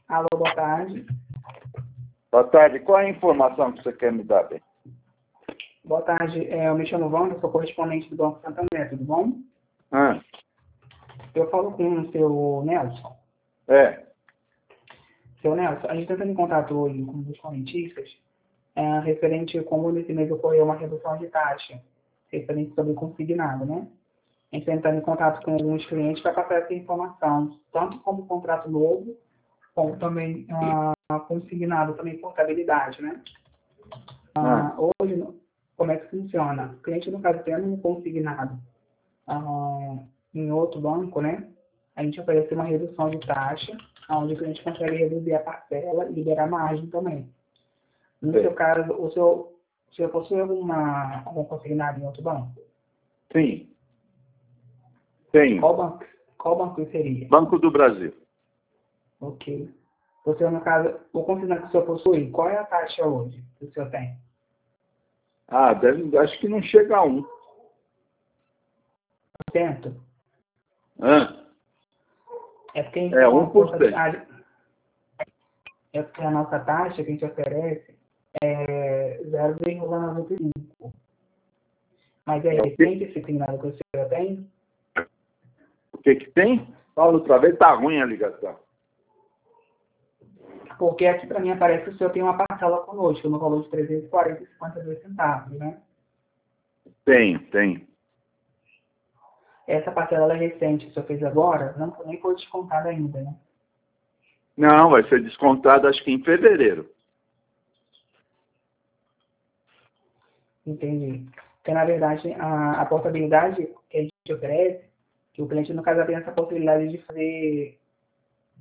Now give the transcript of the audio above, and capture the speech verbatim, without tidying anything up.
Alô, boa tarde. Boa tarde. Qual é a informação que você quer me dar, bem? Boa tarde. É, eu me chamo Wanda, sou correspondente do Banco Santander, tudo bom? Ah, Eu falo com o seu Nelson. é. Seu Nelson, a gente está entrando em contato hoje com os correntistas é, referente a como nesse mês ocorreu uma redução de taxa, referente sobre consignado, né? A gente está entrando em contato com alguns clientes para passar essa informação, tanto como contrato novo, como também ah, consignado, também portabilidade, né? Ah, Ah, hoje, como é que funciona? O cliente, no caso, tendo um consignado ah, em outro banco, né? A gente oferece uma redução de taxa, onde o cliente consegue reduzir a parcela e liberar margem também. No é. seu caso, o senhor, o senhor possui alguma, algum consignado em outro banco? Sim. Tenho. Qual banco, qual banco seria? Banco do Brasil. Ok. O senhor, no caso, o consignado que o senhor possui, qual é a taxa hoje que o senhor tem? Ah, deve, acho que não chega a um. Cento? Ah, É porque a gente é tem um uma por cento. portabilidade. É porque a nossa taxa que a gente oferece é zero vírgula noventa e cinco. Mas é É o que, recente esse signal que o senhor tem? o que que tem? Fala outra vez, tá ruim a ligação. Porque aqui para mim aparece que o senhor tem uma parcela conosco, no valor de trezentos e quarenta e cinquenta e dois centavos, né? Tenho, tenho. Essa parcela ela é recente, que o senhor fez agora, não, nem foi descontada ainda, né? Não, vai ser descontado acho que em fevereiro. Entendi. Porque, na verdade, a, a portabilidade que a gente oferece, que o cliente, no caso, tem essa possibilidade de fazer